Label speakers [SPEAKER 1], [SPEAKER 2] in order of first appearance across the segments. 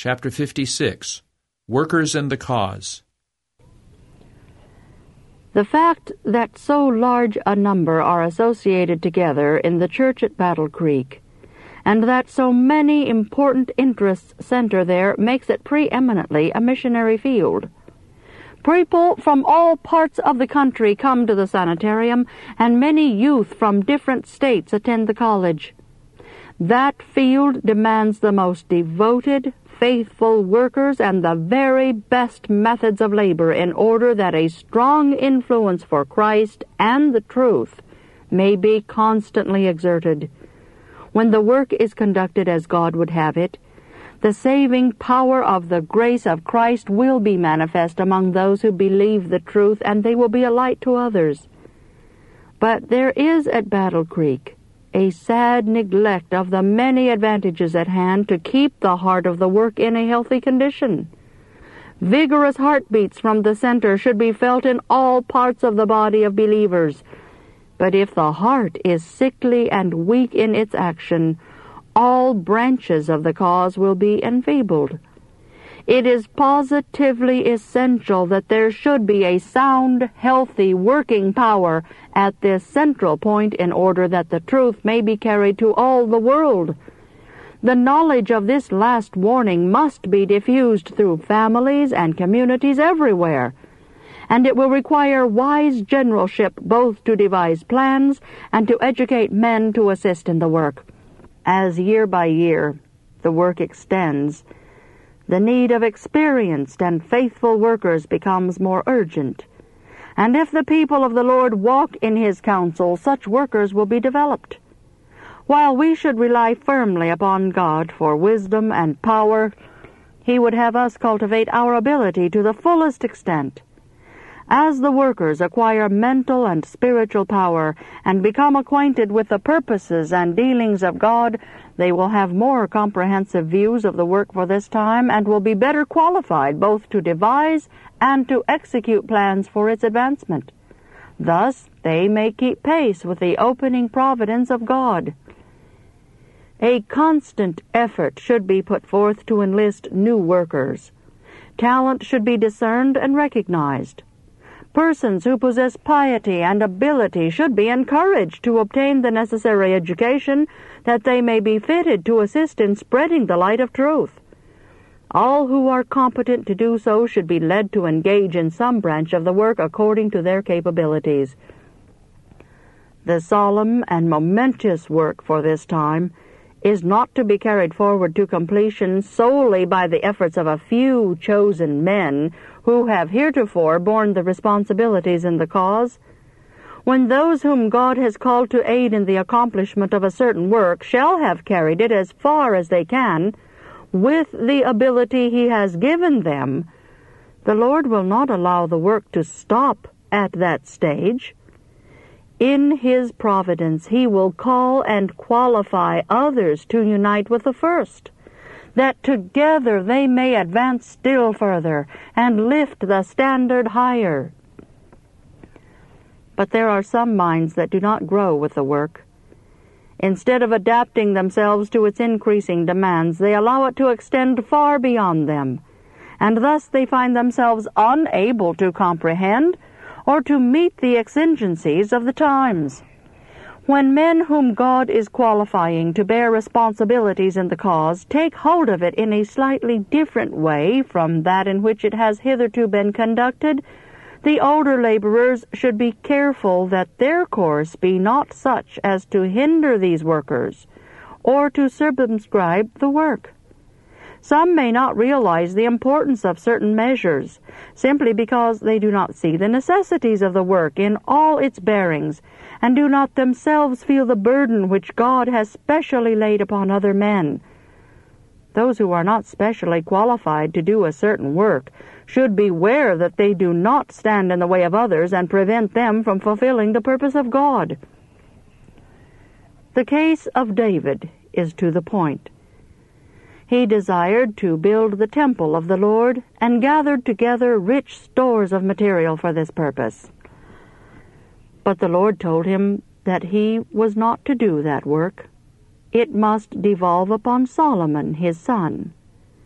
[SPEAKER 1] Chapter 56, Workers and the Cause.
[SPEAKER 2] The fact that so large a number are associated together in the church at Battle Creek, and that so many important interests center there, makes it preeminently a missionary field. People from all parts of the country come to the sanitarium, and many youth from different states attend the college. That field demands the most devoted, faithful workers and the very best methods of labor in order that a strong influence for Christ and the truth may be constantly exerted. When the work is conducted as God would have it, the saving power of the grace of Christ will be manifest among those who believe the truth, and they will be a light to others. But there is at Battle Creek a sad neglect of the many advantages at hand to keep the heart of the work in a healthy condition. Vigorous heartbeats from the center should be felt in all parts of the body of believers. But if the heart is sickly and weak in its action, all branches of the cause will be enfeebled. It is positively essential that there should be a sound, healthy, working power at this central point in order that the truth may be carried to all the world. The knowledge of this last warning must be diffused through families and communities everywhere, and it will require wise generalship both to devise plans and to educate men to assist in the work. As year by year the work extends, the need of experienced and faithful workers becomes more urgent. And if the people of the Lord walk in His counsel, such workers will be developed. While we should rely firmly upon God for wisdom and power, He would have us cultivate our ability to the fullest extent. As the workers acquire mental and spiritual power and become acquainted with the purposes and dealings of God, they will have more comprehensive views of the work for this time and will be better qualified both to devise and to execute plans for its advancement. Thus, they may keep pace with the opening providence of God. A constant effort should be put forth to enlist new workers. Talent should be discerned and recognized. Persons who possess piety and ability should be encouraged to obtain the necessary education that they may be fitted to assist in spreading the light of truth. All who are competent to do so should be led to engage in some branch of the work according to their capabilities. The solemn and momentous work for this time is not to be carried forward to completion solely by the efforts of a few chosen men who have heretofore borne the responsibilities in the cause. When those whom God has called to aid in the accomplishment of a certain work shall have carried it as far as they can, with the ability He has given them, the Lord will not allow the work to stop at that stage. In His providence He will call and qualify others to unite with the first, that together they may advance still further and lift the standard higher. But there are some minds that do not grow with the work. Instead of adapting themselves to its increasing demands, they allow it to extend far beyond them, and thus they find themselves unable to comprehend or to meet the exigencies of the times. When men whom God is qualifying to bear responsibilities in the cause take hold of it in a slightly different way from that in which it has hitherto been conducted, the older laborers should be careful that their course be not such as to hinder these workers, or to circumscribe the work. Some may not realize the importance of certain measures, simply because they do not see the necessities of the work in all its bearings, and do not themselves feel the burden which God has specially laid upon other men. Those who are not specially qualified to do a certain work should beware that they do not stand in the way of others and prevent them from fulfilling the purpose of God. The case of David is to the point. He desired to build the temple of the Lord and gathered together rich stores of material for this purpose. But the Lord told him that he was not to do that work. It must devolve upon Solomon, his son.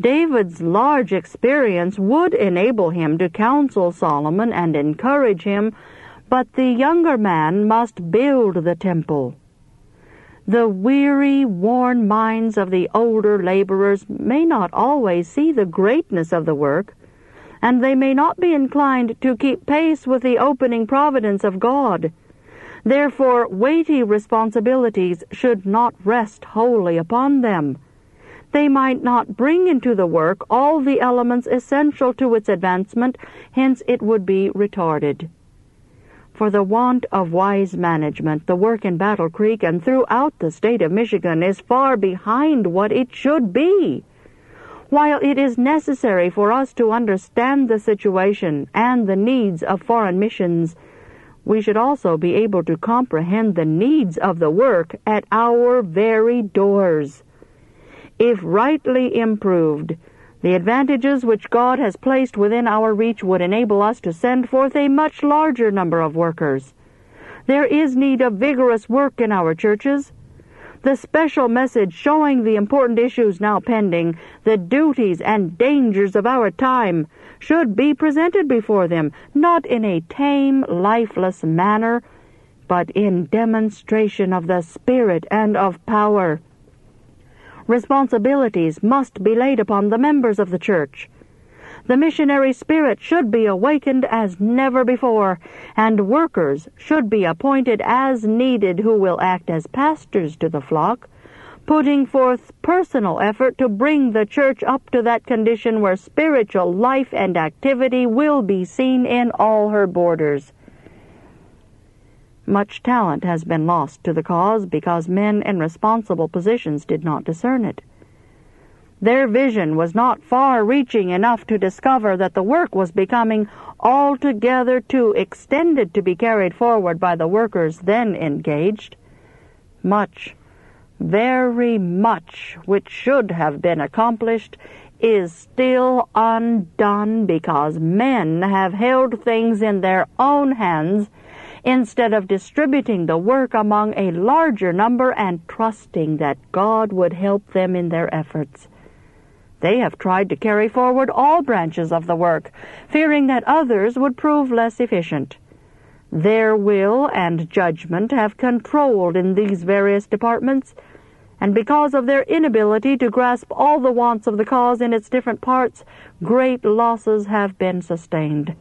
[SPEAKER 2] David's large experience would enable him to counsel Solomon and encourage him, but the younger man must build the temple. The weary, worn minds of the older laborers may not always see the greatness of the work, and they may not be inclined to keep pace with the opening providence of God. Therefore, weighty responsibilities should not rest wholly upon them. They might not bring into the work all the elements essential to its advancement, hence it would be retarded. For the want of wise management, the work in Battle Creek and throughout the state of Michigan is far behind what it should be. While it is necessary for us to understand the situation and the needs of foreign missions, we should also be able to comprehend the needs of the work at our very doors. If rightly improved, the advantages which God has placed within our reach would enable us to send forth a much larger number of workers. There is need of vigorous work in our churches. The special message showing the important issues now pending, the duties and dangers of our time, should be presented before them, not in a tame, lifeless manner, but in demonstration of the Spirit and of power. Responsibilities must be laid upon the members of the church. The missionary spirit should be awakened as never before, and workers should be appointed as needed who will act as pastors to the flock, putting forth personal effort to bring the church up to that condition where spiritual life and activity will be seen in all her borders. Much talent has been lost to the cause because men in responsible positions did not discern it. Their vision was not far-reaching enough to discover that the work was becoming altogether too extended to be carried forward by the workers then engaged. Much, very much, which should have been accomplished, is still undone because men have held things in their own hands instead of distributing the work among a larger number and trusting that God would help them in their efforts. They have tried to carry forward all branches of the work, fearing that others would prove less efficient. Their will and judgment have controlled in these various departments, and because of their inability to grasp all the wants of the cause in its different parts, great losses have been sustained.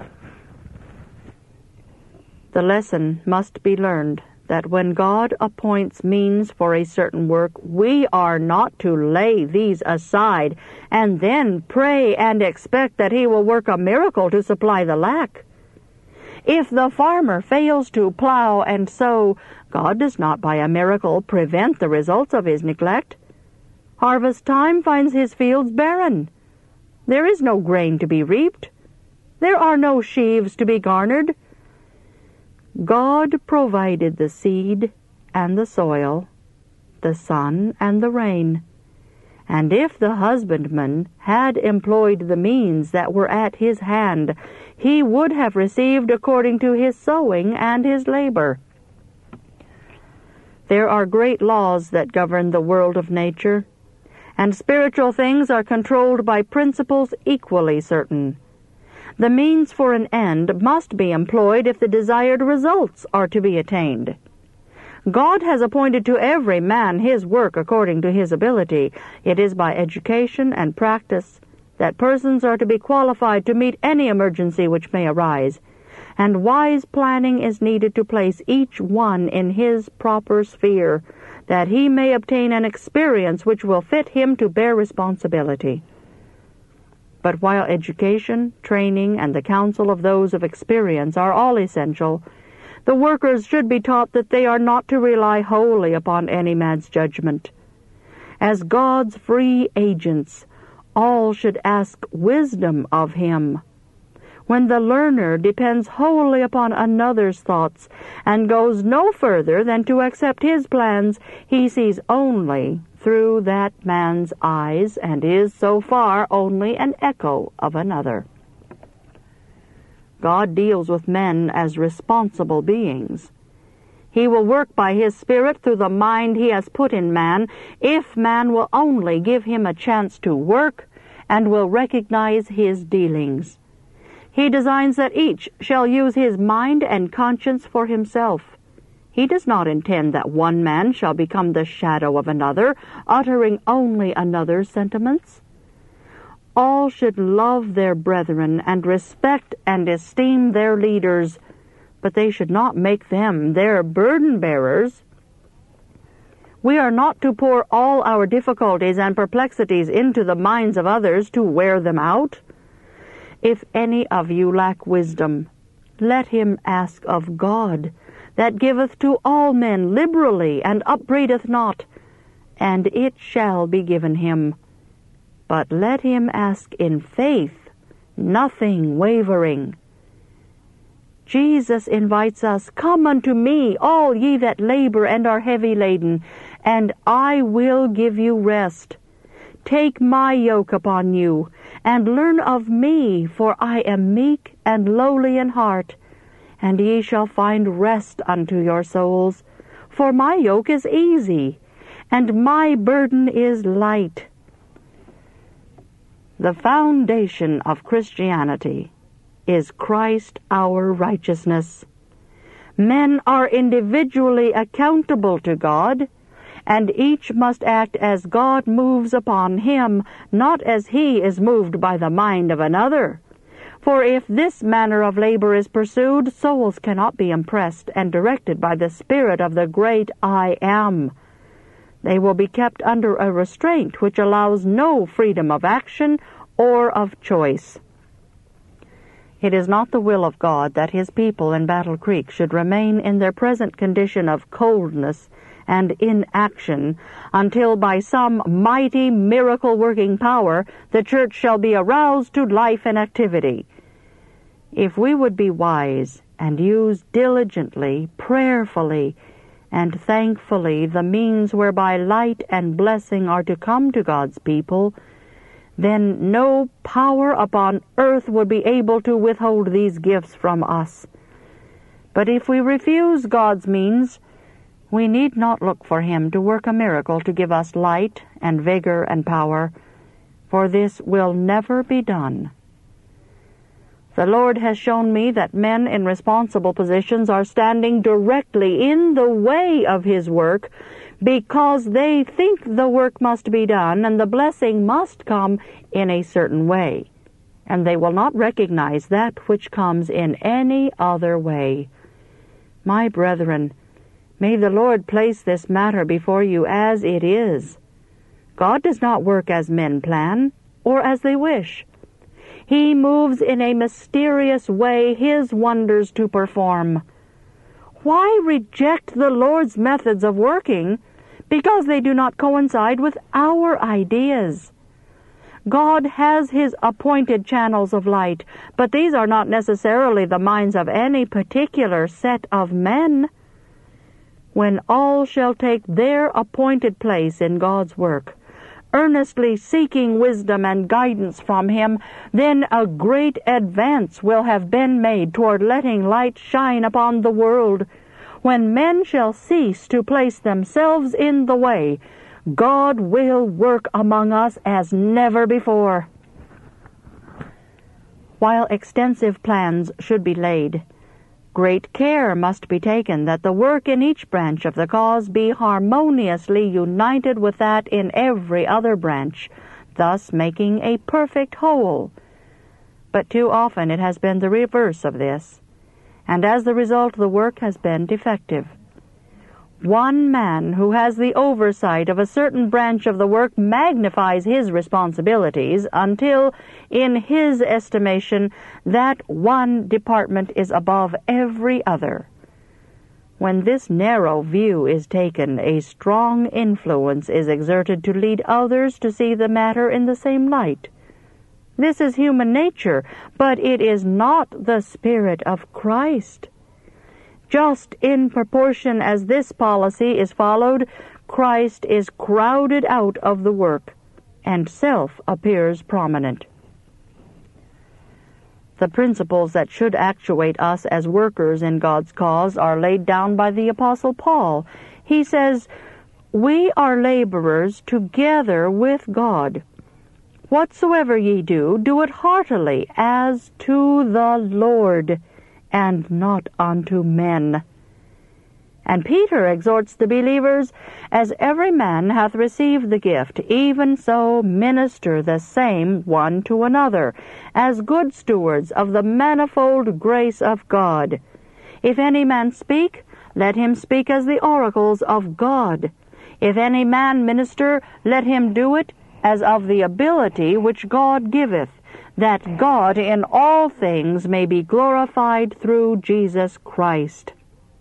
[SPEAKER 2] The lesson must be learned that when God appoints means for a certain work, we are not to lay these aside and then pray and expect that He will work a miracle to supply the lack. If the farmer fails to plow and sow, God does not by a miracle prevent the results of his neglect. Harvest time finds his fields barren. There is no grain to be reaped. There are no sheaves to be garnered. God provided the seed and the soil, the sun and the rain. And if the husbandman had employed the means that were at his hand, he would have received according to his sowing and his labor. There are great laws that govern the world of nature, and spiritual things are controlled by principles equally certain. The means for an end must be employed if the desired results are to be attained. God has appointed to every man his work according to his ability. It is by education and practice that persons are to be qualified to meet any emergency which may arise, and wise planning is needed to place each one in his proper sphere, that he may obtain an experience which will fit him to bear responsibility. But while education, training, and the counsel of those of experience are all essential, the workers should be taught that they are not to rely wholly upon any man's judgment. As God's free agents, all should ask wisdom of him. When the learner depends wholly upon another's thoughts and goes no further than to accept his plans, he sees only through that man's eyes and is so far only an echo of another. God deals with men as responsible beings. He will work by his Spirit through the mind he has put in man, if man will only give him a chance to work and will recognize his dealings. He designs that each shall use his mind and conscience for himself. He does not intend that one man shall become the shadow of another, uttering only another's sentiments. All should love their brethren and respect and esteem their leaders, but they should not make them their burden-bearers. We are not to pour all our difficulties and perplexities into the minds of others to wear them out. If any of you lack wisdom, let him ask of God, that giveth to all men liberally, and upbraideth not, and it shall be given him. But let him ask in faith, nothing wavering. Jesus invites us, "Come unto me, all ye that labor and are heavy laden, and I will give you rest. Take my yoke upon you, and learn of me, for I am meek and lowly in heart, and ye shall find rest unto your souls. For my yoke is easy, and my burden is light." The foundation of Christianity is Christ our righteousness. Men are individually accountable to God, and each must act as God moves upon him, not as he is moved by the mind of another. For if this manner of labor is pursued, souls cannot be impressed and directed by the Spirit of the great I Am. They will be kept under a restraint which allows no freedom of action or of choice. It is not the will of God that his people in Battle Creek should remain in their present condition of coldness and inaction until by some mighty miracle-working power the church shall be aroused to life and activity. If we would be wise and use diligently, prayerfully, and thankfully the means whereby light and blessing are to come to God's people, then no power upon earth would be able to withhold these gifts from us. But if we refuse God's means, we need not look for him to work a miracle to give us light and vigor and power, for this will never be done. The Lord has shown me that men in responsible positions are standing directly in the way of his work because they think the work must be done and the blessing must come in a certain way, and they will not recognize that which comes in any other way. My brethren, may the Lord place this matter before you as it is. God does not work as men plan or as they wish. He moves in a mysterious way his wonders to perform. Why reject the Lord's methods of working because they do not coincide with our ideas? God has his appointed channels of light, but these are not necessarily the minds of any particular set of men. When all shall take their appointed place in God's work, earnestly seeking wisdom and guidance from him, then a great advance will have been made toward letting light shine upon the world. When men shall cease to place themselves in the way, God will work among us as never before. While extensive plans should be laid, great care must be taken that the work in each branch of the cause be harmoniously united with that in every other branch, thus making a perfect whole. But too often it has been the reverse of this, and as the result the work has been defective. One man who has the oversight of a certain branch of the work magnifies his responsibilities until, in his estimation, that one department is above every other. When this narrow view is taken, a strong influence is exerted to lead others to see the matter in the same light. This is human nature, but it is not the Spirit of Christ. Just in proportion as this policy is followed, Christ is crowded out of the work, and self appears prominent. The principles that should actuate us as workers in God's cause are laid down by the Apostle Paul. He says, "We are laborers together with God. Whatsoever ye do, do it heartily, as to the Lord, and not unto men. And Peter exhorts the believers, as every man hath received the gift, even so minister the same one to another, as good stewards of the manifold grace of God. If any man speak, let him speak as the oracles of God. If any man minister, let him do it as of the ability which God giveth, that God in all things may be glorified through Jesus Christ.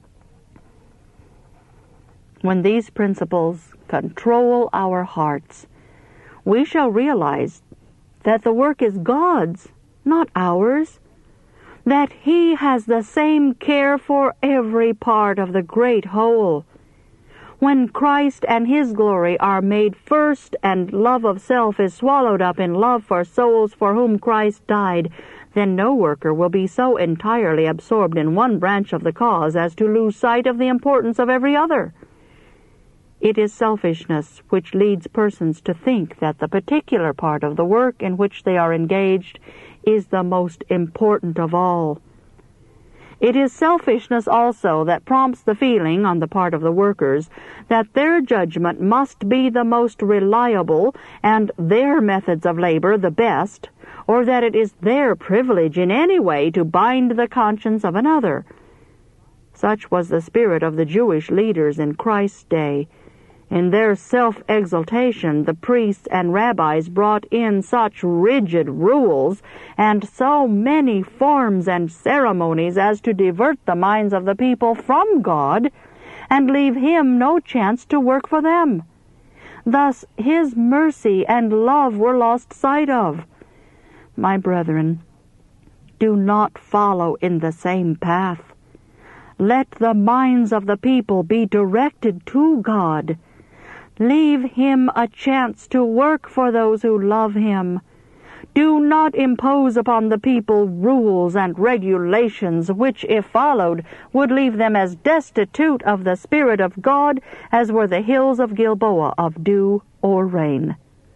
[SPEAKER 2] When these principles control our hearts, we shall realize that the work is God's, not ours, that He has the same care for every part of the great whole. When Christ and His glory are made first and love of self is swallowed up in love for souls for whom Christ died, then no worker will be so entirely absorbed in one branch of the cause as to lose sight of the importance of every other. It is selfishness which leads persons to think that the particular part of the work in which they are engaged is the most important of all. It is selfishness also that prompts the feeling on the part of the workers that their judgment must be the most reliable and their methods of labor the best, or that it is their privilege in any way to bind the conscience of another. Such was the spirit of the Jewish leaders in Christ's day. In their self-exaltation, the priests and rabbis brought in such rigid rules and so many forms and ceremonies as to divert the minds of the people from God and leave Him no chance to work for them. Thus His mercy and love were lost sight of. My brethren, do not follow in the same path. Let the minds of the people be directed to God. Leave Him a chance to work for those who love Him. Do not impose upon the people rules and regulations which, if followed, would leave them as destitute of the Spirit of God as were the hills of Gilboa of dew or rain.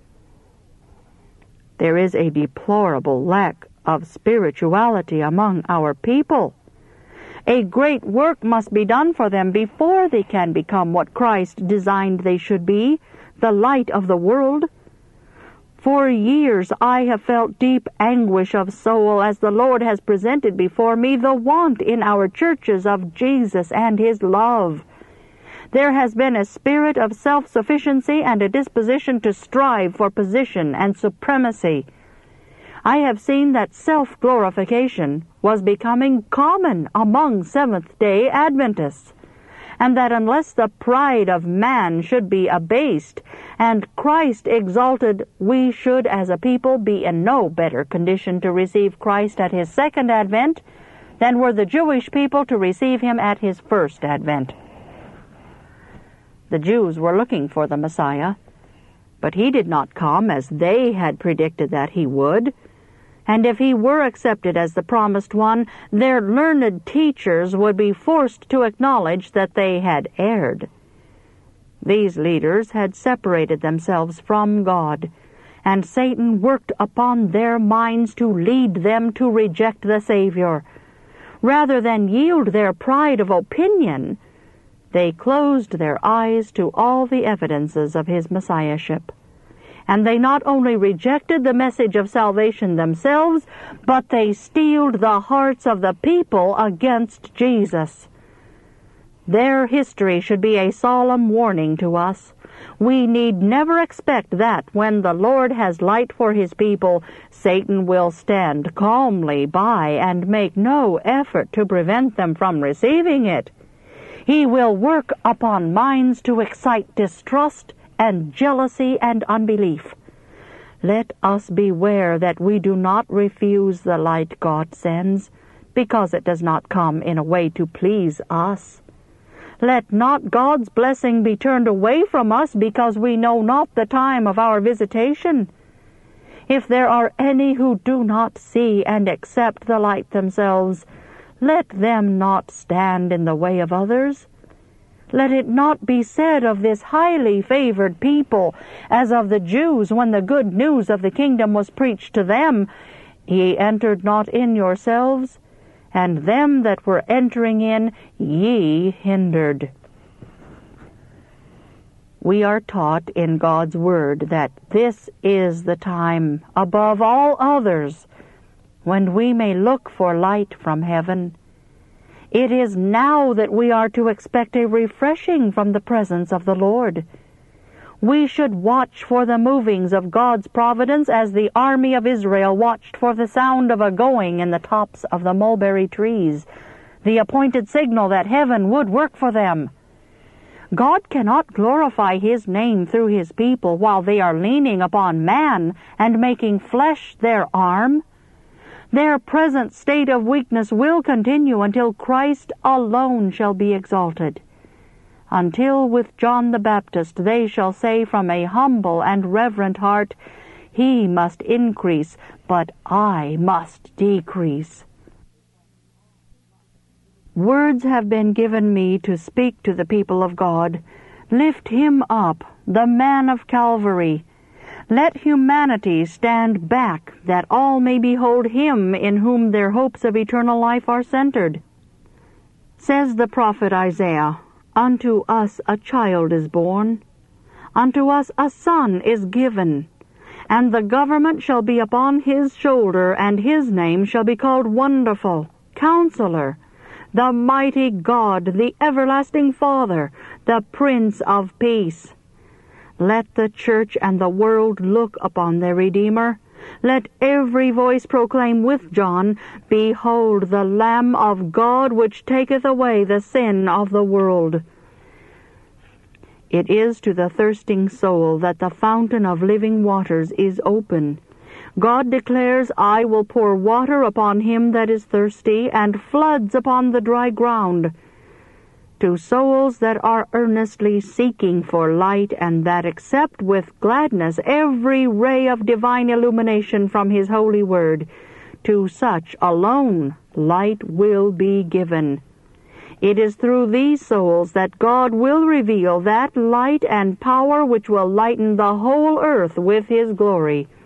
[SPEAKER 2] There is a deplorable lack of spirituality among our people. A great work must be done for them before they can become what Christ designed they should be, the light of the world. For years I have felt deep anguish of soul as the Lord has presented before me the want in our churches of Jesus and His love. There has been a spirit of self-sufficiency and a disposition to strive for position and supremacy. I have seen that self-glorification was becoming common among Seventh-day Adventists, and that unless the pride of man should be abased and Christ exalted, we should as a people be in no better condition to receive Christ at His second advent than were the Jewish people to receive Him at His first advent. The Jews were looking for the Messiah, but He did not come as they had predicted that He would. And if He were accepted as the promised one, their learned teachers would be forced to acknowledge that they had erred. These leaders had separated themselves from God, and Satan worked upon their minds to lead them to reject the Savior. Rather than yield their pride of opinion, they closed their eyes to all the evidences of His Messiahship. And they not only rejected the message of salvation themselves, but they steeled the hearts of the people against Jesus. Their history should be a solemn warning to us. We need never expect that when the Lord has light for His people, Satan will stand calmly by and make no effort to prevent them from receiving it. He will work upon minds to excite distrust and jealousy and unbelief. Let us beware that we do not refuse the light God sends, because it does not come in a way to please us. Let not God's blessing be turned away from us because we know not the time of our visitation. If there are any who do not see and accept the light themselves, let them not stand in the way of others. Let it not be said of this highly favored people, as of the Jews when the good news of the kingdom was preached to them, Ye entered not in yourselves, and them that were entering in ye hindered. We are taught in God's Word that this is the time, above all others, when we may look for light from heaven. It is now that we are to expect a refreshing from the presence of the Lord. We should watch for the movings of God's providence as the army of Israel watched for the sound of a going in the tops of the mulberry trees, the appointed signal that heaven would work for them. God cannot glorify His name through His people while they are leaning upon man and making flesh their arm. Their present state of weakness will continue until Christ alone shall be exalted. Until with John the Baptist they shall say from a humble and reverent heart, He must increase, but I must decrease. Words have been given me to speak to the people of God. Lift Him up, the man of Calvary. Let humanity stand back, that all may behold Him in whom their hopes of eternal life are centered. Says the prophet Isaiah, Unto us a child is born, unto us a son is given, and the government shall be upon His shoulder, and His name shall be called Wonderful, Counselor, the Mighty God, the Everlasting Father, the Prince of Peace. Let the church and the world look upon their Redeemer. Let every voice proclaim with John, Behold the Lamb of God, which taketh away the sin of the world. It is to the thirsting soul that the fountain of living waters is open. God declares, I will pour water upon him that is thirsty, and floods upon the dry ground. To souls that are earnestly seeking for light, and that accept with gladness every ray of divine illumination from His holy word, to such alone light will be given. It is through these souls that God will reveal that light and power which will lighten the whole earth with His glory.